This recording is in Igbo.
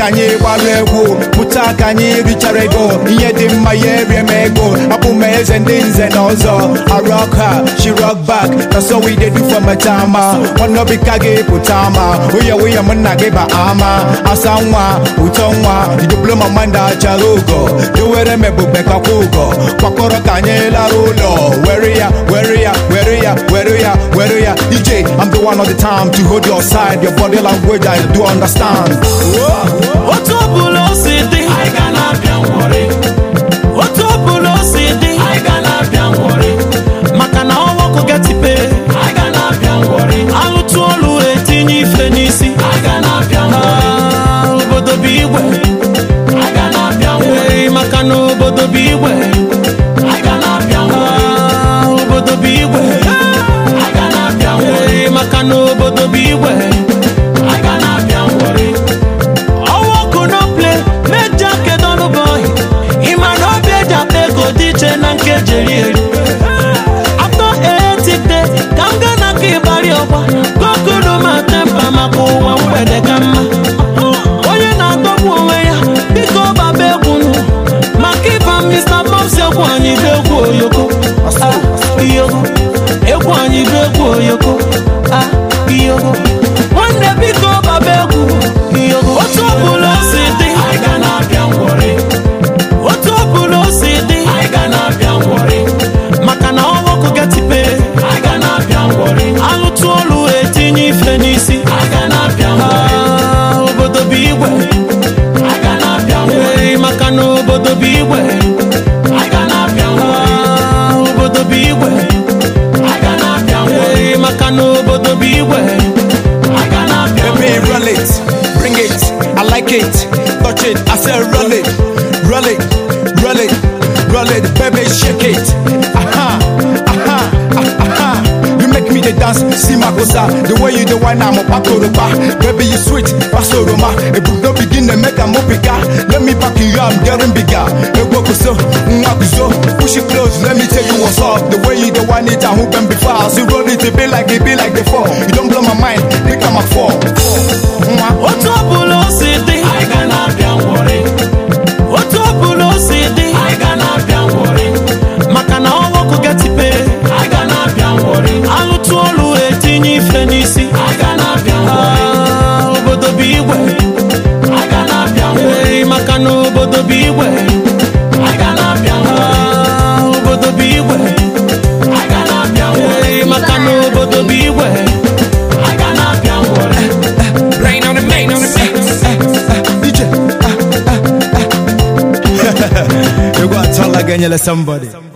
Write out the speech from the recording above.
kanye barego Muta kanye richare ego Iye di maye remego Abu meze ndinze nozo I rock her, she rock back That's all we do for my tama Wanna be kage putama Uya muna geba ama Asanwa, utonwa You blow my mind out charugo You were me bubeka kugo Kwakoro kanye la rulo Where ya DJ, I'm the one all the time to hold your side Your body language I do understand What's up below city? I gonna be worry. What's up below city? I gonna be worry. Makana wako get pay. I gonna be worry. Alu tolu etini fenisi. I gonna be worry. Bodo biwe. I gonna be worry. Makano bodo biwe. I gonna be worry. Bodo biwe. I gonna be worry. Makano bodo biwe. I gonna be worry. After 80 days, I'm gonna keep a real one. Go to my temper, my boy, where they come. Oh, you're not the woman, pick up a baby. My keep on Mr. Boss, you're one, you go, you go. Yoko. One day, pick up a baby. What's up, below city? I gonna be worried. What's up, below city? I gonna be worried. Makana wako get pay. I gonna be worried. Alu tolu etini fenisi. I gonna be worried. Bodo biwe. I gonna be worried. Makano bodo biwe. I gonna be worried. Bodo biwe. I gonna be worried. Makano bodo biwe. I gonna be worried. Let me roll it, bring it, I like it, touch it, I say roll it, baby shake it. You make me the dance, see my gosa. The way you do wine, I'm a pakoroba. Baby you sweet, pasoroma. A book don't begin to make a mopica. Let me back you, I'm getting bigger. A wokuso, mwakuso, push it close. Let me tell you what's up. The way you do wine it, I hope and be fast. You roll it, it be like the fall. You don't blow my mind, pick up my fall. What's up, below city? I gonna be worried. What's up, below city? I gonna be worried. Makana wako get pay. I gonna be worried. Alu tolu etini fenisi. I gonna be worried. Bodo biwe. I gonna be worried. Makano bodo biwe. I gonna be worried. Bodo biwe. I gonna be worried. Makano bodo biwe. I gonna be worried. Rain on the main, DJ. You got to tell like somebody.